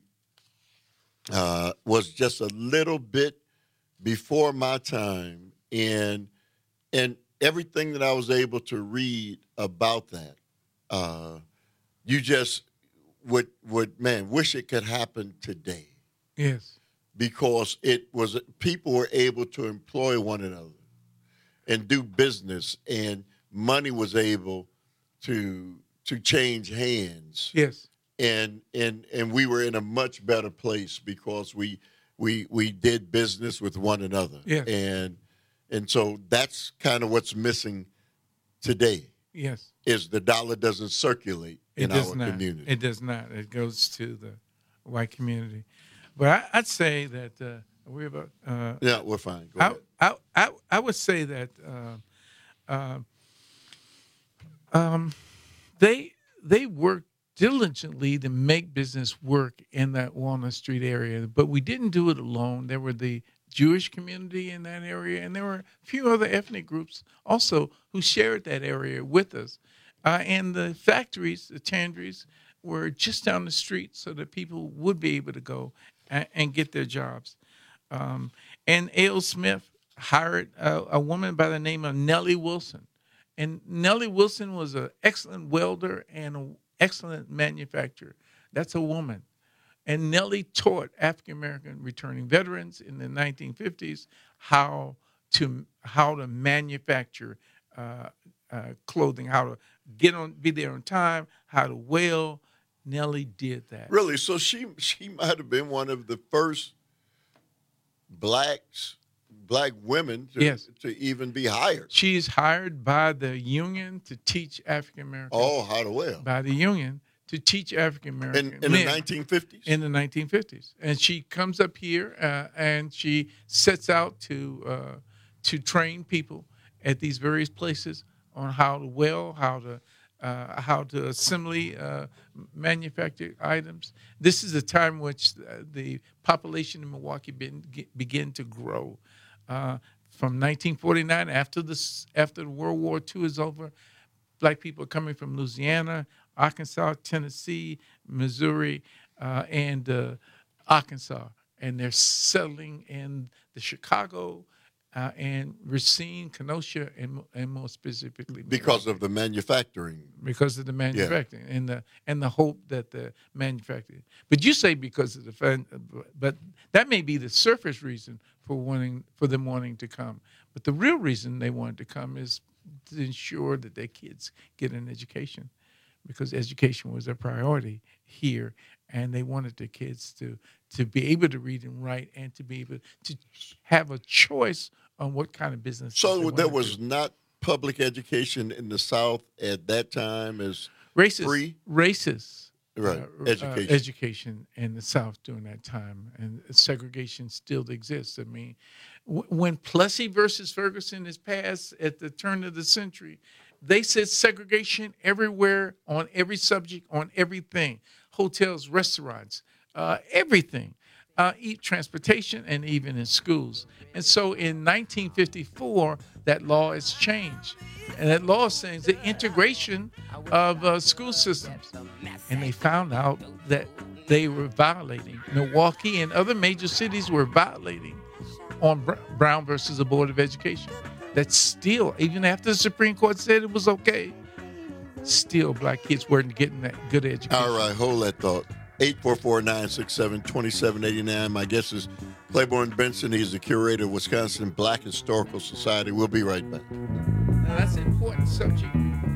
was just a little bit before my time, and everything that I was able to read about that, you just would wish it could happen today. Yes, because people were able to employ one another and do business, and money was able to to change hands. Yes. And we were in a much better place because we did business with one another. Yes. And so that's kind of what's missing today. Yes. Is the dollar doesn't circulate in our community. It does not. It goes to the white community. But I'd say that we're about. Yeah, we're fine. Go ahead. I would say that they worked diligently to make business work in that Walnut Street area, but we didn't do it alone. There were the Jewish community in that area, and there were a few other ethnic groups also who shared that area with us. And the factories, the tanneries, were just down the street so that people would be able to go and get their jobs. And A.L. Smith hired a woman by the name of Nellie Wilson. And Nellie Wilson was an excellent welder and an excellent manufacturer. That's a woman. And Nellie taught African-American returning veterans in the 1950s how to manufacture clothing, how to be there on time, how to weld. Nellie did that. Really? So she might have been one of the first black women to even be hired. She's hired by the union to teach African Americans. Oh, how to weld. By the union to teach African Americans. In the 1950s? In the 1950s. And she comes up here and she sets out to train people at these various places on how to weld, how to assembly manufacture items. This is a time in which the population in Milwaukee began to grow. From 1949, after the World War II is over, black people are coming from Louisiana, Arkansas, Tennessee, Missouri, and Arkansas, and they're settling in the Chicago and Racine, Kenosha, and more specifically because of the manufacturing. Because of the manufacturing and the hope that the manufacturing. But you say because of the but that may be the surface reason for them wanting to come. But the real reason they wanted to come is to ensure that their kids get an education, because education was a priority here, and they wanted their kids to be able to read and write and to be able to have a choice on what kind of business. So there was not public education in the South at that time as free? Racist. Right, education in the South during that time, and segregation still exists. I mean, when Plessy versus Ferguson is passed at the turn of the century, they said segregation everywhere, on every subject, on everything, hotels, restaurants, everything, transportation, and even in schools. And so in 1954, that law has changed. And that law says the integration of school systems. And they found out that they were violating. Milwaukee and other major cities were violating on Brown versus the Board of Education. That still, even after the Supreme Court said it was okay, still black kids weren't getting that good education. All right, hold that thought. 844-967-2789. My guest is Claiborne Benson. He's the curator of Wisconsin Black Historical Society. We'll be right back. Now, that's an important subject.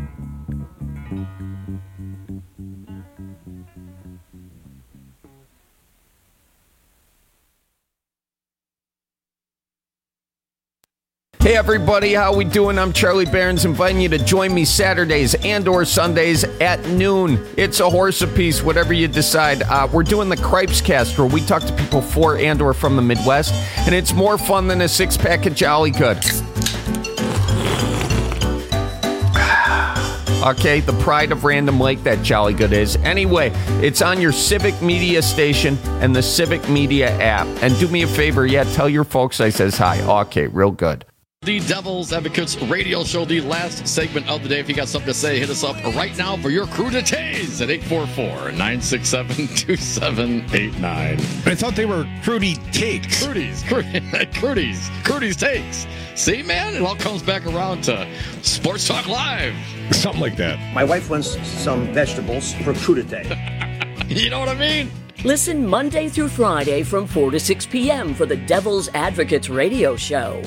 Hey everybody, how we doing? I'm Charlie Behrens, inviting you to join me Saturdays and or Sundays at noon. It's a horse apiece, whatever you decide. We're doing the Cripes Cast, where we talk to people for and or from the Midwest, and it's more fun than a six-pack of Jolly Good. Okay, the pride of Random Lake, that Jolly Good is. Anyway, it's on your Civic Media station and the Civic Media app. And do me a favor, tell your folks I says hi. Okay, real good. The Devil's Advocates radio show, the last segment of the day. If you got something to say, hit us up right now for your crew to tase at 844-967-2789. I thought they were Crudy Takes. Crudy's Takes. See, man, it all comes back around to Sports Talk Live. Something like that. My wife wants some vegetables for crudité. You know what I mean? Listen Monday through Friday from 4 to 6 p.m. for the Devil's Advocates radio show.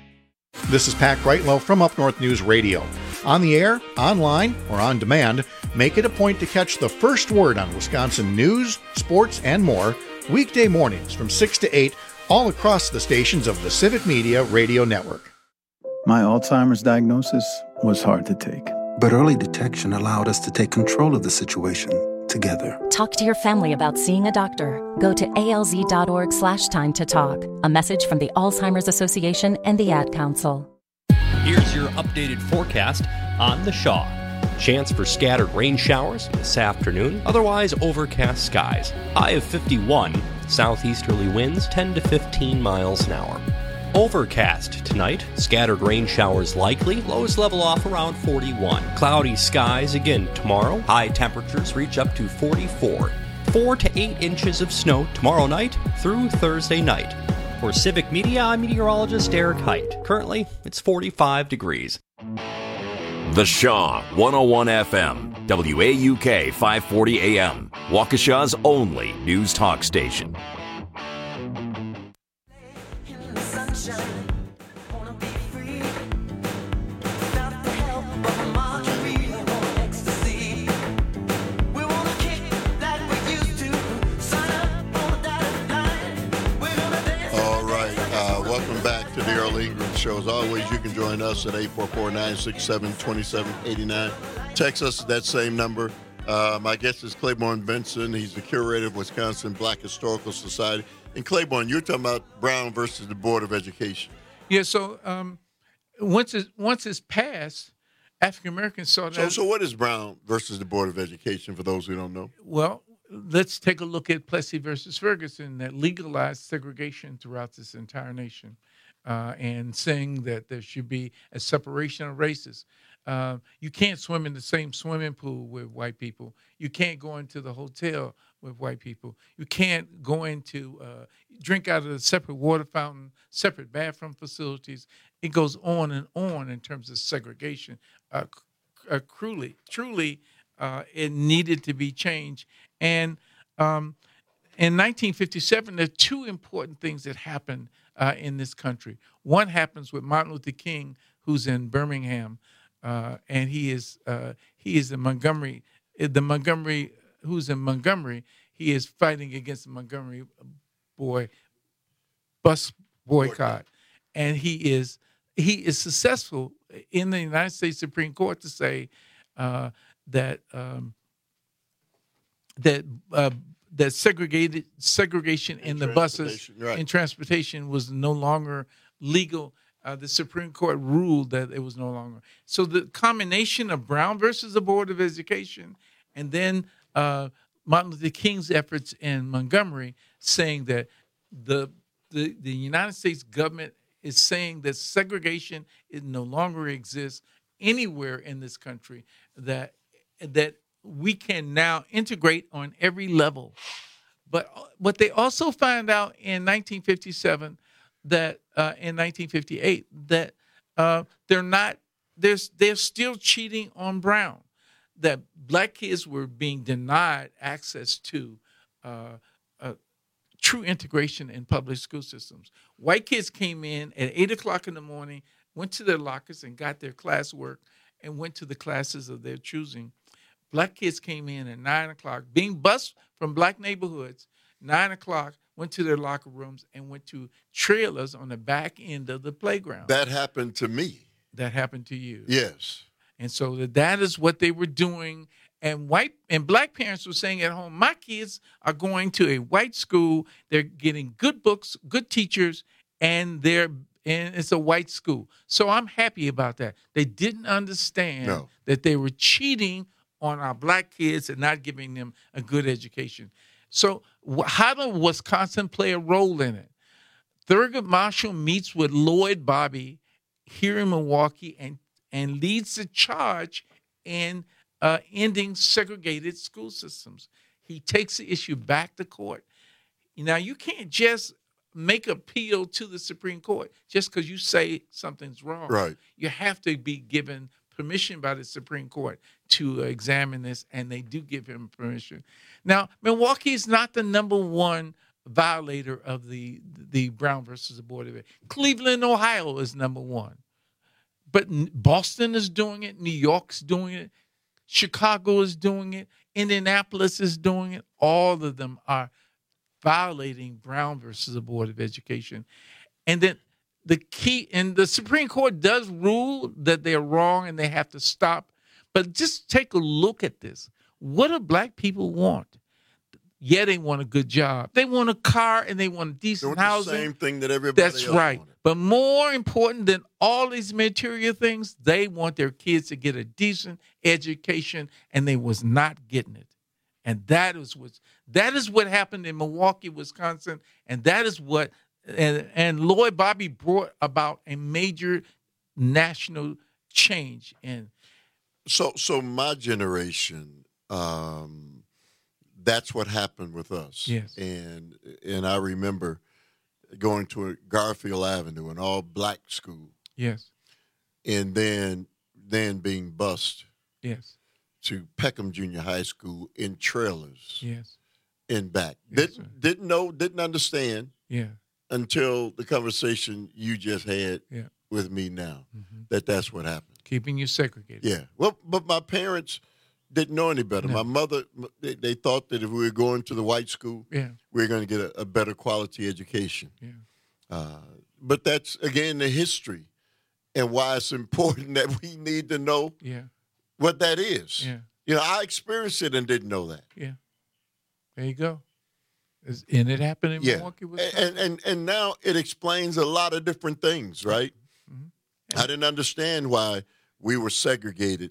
This is Pat Greitlow from Up North News Radio. On the air, online, or on demand, Make it a point to catch the first word on Wisconsin news, sports, and more weekday mornings from 6 to 8 all across the stations of the Civic Media Radio Network. My Alzheimer's diagnosis was hard to take. But early detection allowed us to take control of the situation together. Talk to your family about seeing a doctor. Go to alz.org/time to talk. A message from the Alzheimer's Association and the Ad Council. Here's your updated forecast on the Shaw. Chance for scattered rain showers this afternoon, otherwise overcast skies. High of 51, southeasterly winds 10 to 15 miles an hour. Overcast tonight, scattered rain showers likely, lows level off around 41. Cloudy skies again tomorrow, high temperatures reach up to 44. 4 to 8 inches of snow tomorrow night through Thursday night. For Civic Media, I'm meteorologist Eric Height. Currently, it's 45 degrees. The Shaw, 101 FM, WAUK 540 AM, Waukesha's only news talk station. Show. As always, you can join us at 844-967-2789. Text us at that same number. My guest is Claiborne Benson. He's the curator of Wisconsin Black Historical Society. And Claiborne, you're talking about Brown versus the Board of Education. Yeah, so once it's passed, African Americans saw that. So what is Brown versus the Board of Education for those who don't know? Well, let's take a look at Plessy versus Ferguson that legalized segregation throughout this entire nation. And saying that there should be a separation of races. You can't swim in the same swimming pool with white people. You can't go into the hotel with white people. You can't go into drink out of a separate water fountain, separate bathroom facilities. It goes on in terms of segregation. Truly, it needed to be changed. And in 1957, there are two important things that happened in this country. One happens with Martin Luther King, who's in Birmingham, and he is in Montgomery. Who's in Montgomery? He is fighting against the Montgomery bus boycott, and he is successful in the United States Supreme Court to say that segregation in the buses in transportation was no longer legal. The Supreme Court ruled that it was no longer. So the combination of Brown versus the Board of Education and then Martin Luther King's efforts in Montgomery saying that the United States government is saying that segregation no longer exists anywhere in this country, that we can now integrate on every level. But what they also found out in 1957, that in 1958, that they're still cheating on Brown, that black kids were being denied access to true integration in public school systems. White kids came in at 8 o'clock in the morning, went to their lockers and got their classwork and went to the classes of their choosing. Black kids came in at 9 o'clock, being bused from black neighborhoods, 9 o'clock, went to their locker rooms and went to trailers on the back end of the playground. That happened to me. That happened to you. Yes. And so that is what they were doing. And white and black parents were saying at home, my kids are going to a white school. They're getting good books, good teachers, and it's a white school. So I'm happy about that. They didn't understand that they were cheating on our black kids and not giving them a good education. So how does Wisconsin play a role in it? Thurgood Marshall meets with Lloyd Bobby here in Milwaukee and leads the charge in ending segregated school systems. He takes the issue back to court. Now, you can't just make appeal to the Supreme Court just because you say something's wrong. Right. You have to be given permission by the Supreme Court to examine this, and they do give him permission. Now, Milwaukee is not the number one violator of the Brown versus the Board of Ed. Cleveland, Ohio is number one. But Boston is doing it. New York's doing it. Chicago is doing it. Indianapolis is doing it. All of them are violating Brown versus the Board of Education. And then the key, and the Supreme Court does rule that they're wrong and they have to stop. But just take a look at this. What do black people want? Yeah, they want a good job. They want a car and they want decent housing. The same thing that everybody That's else right. wanted. But more important than all these material things, they want their kids to get a decent education, and they was not getting it. And that is what happened in Milwaukee, Wisconsin, and that is what and Lloyd Bobby brought about a major national change. And so my generation, that's what happened with us. Yes. And I remember going to a Garfield Avenue, an all-black school. Yes. And then being bused. Yes. To Peckham Junior High School in trailers. Yes. And back. Yes, didn't know, didn't understand. Yeah. Until the conversation you just had with me now, that's what happened. Keeping you segregated. Yeah. Well, but my parents didn't know any better. No. My mother, they thought that if we were going to the white school, we were going to get a better quality education. Yeah. But that's, again, the history and why it's important that we need to know what that is. Yeah. You know, I experienced it and didn't know that. Yeah. There you go. And it happened in Milwaukee, Wisconsin. And now it explains a lot of different things, right? Mm-hmm. I didn't understand why we were segregated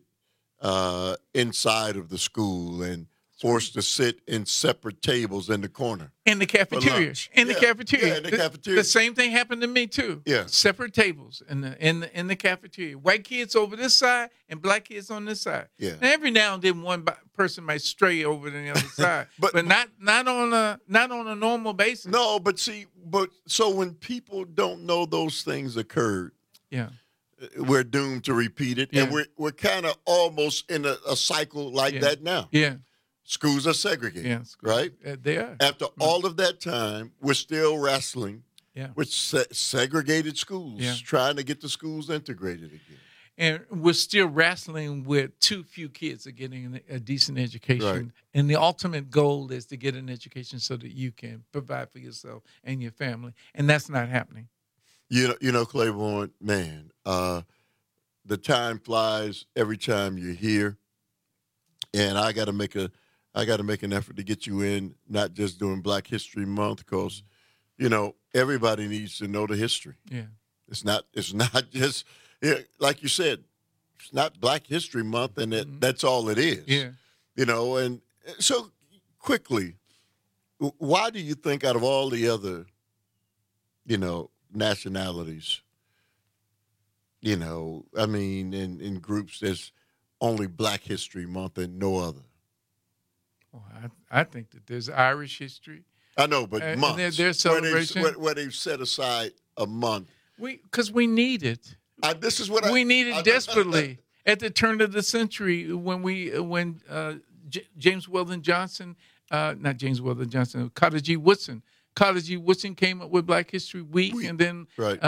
inside of the school and forced to sit in separate tables in the corner. In the cafeteria. In the cafeteria. The same thing happened to me too. Yeah. Separate tables in the cafeteria. White kids over this side and black kids on this side. Yeah. Now, every now and then one person might stray over to the other side, but not on a normal basis. No, but so when people don't know those things occurred, we're doomed to repeat it, and we're kind of almost in a cycle like that now. Yeah. Schools are segregated, right? They are. After all of that time, we're still wrestling with segregated schools, trying to get the schools integrated again. And we're still wrestling with too few kids are getting a decent education. Right. And the ultimate goal is to get an education so that you can provide for yourself and your family. And that's not happening. You know, Claiborne, man, the time flies every time you're here. And I got to make an effort to get you in, not just during Black History Month, because, you know, everybody needs to know the history. Yeah. It's not just, like you said, it's not Black History Month, and that's all it is. Yeah. You know, and so quickly, why do you think out of all the other, you know, nationalities, you know, I mean, in groups, there's only Black History Month and no other? Well, I think that there's Irish history. I know, but months. There's celebration. Where they've set aside a month. Because we need it. This is what we need it desperately. At the turn of the century, when James Weldon Johnson, not James Weldon Johnson, Carter G. Woodson came up with Black History Week, and then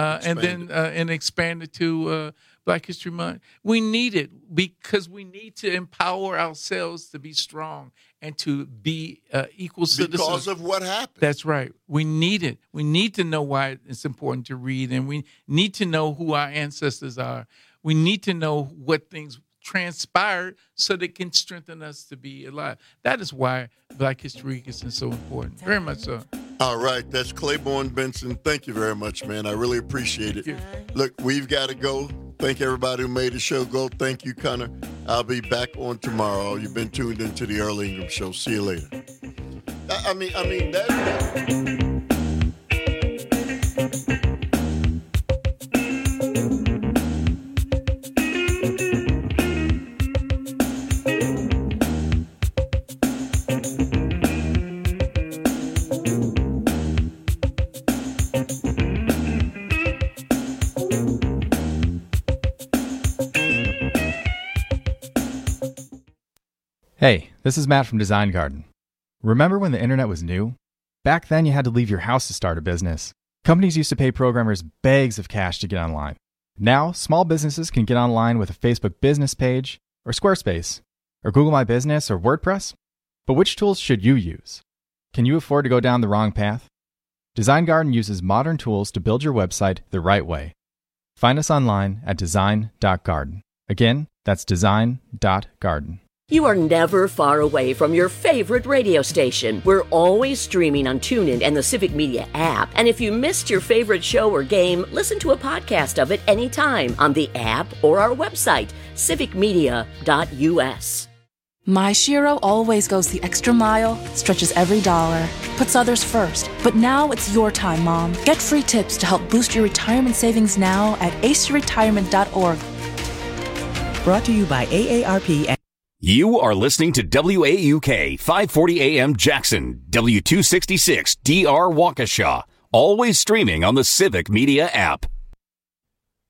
expanded to Black History Month. We need it because we need to empower ourselves to be strong and to be equal citizens. Because of what happened. That's right. We need it. We need to know why it's important to read, and we need to know who our ancestors are. We need to know what things transpired so they can strengthen us to be alive. That is why Black History Week is so important. Very much so. All right. That's Claiborne Benson. Thank you very much, man. I really appreciate it. Look, we've got to go. Thank everybody who made the show go. Thank you, Connor. I'll be back on tomorrow. You've been tuned into the Earl Ingram Show. See you later. I mean that. Hey, this is Matt from Design Garden. Remember when the internet was new? Back then, you had to leave your house to start a business. Companies used to pay programmers bags of cash to get online. Now, small businesses can get online with a Facebook business page or Squarespace. Or Google My Business or WordPress? But which tools should you use? Can you afford to go down the wrong path? Design Garden uses modern tools to build your website the right way. Find us online at design.garden. Again, that's design.garden. You are never far away from your favorite radio station. We're always streaming on TuneIn and the Civic Media app. And if you missed your favorite show or game, listen to a podcast of it anytime on the app or our website, civicmedia.us. My Shiro always goes the extra mile, stretches every dollar, puts others first. But now it's your time, Mom. Get free tips to help boost your retirement savings now at aceyourretirement.org. Brought to you by AARP and You are listening to WAUK 540 AM Jackson, W266 DR Waukesha, always streaming on the Civic Media app.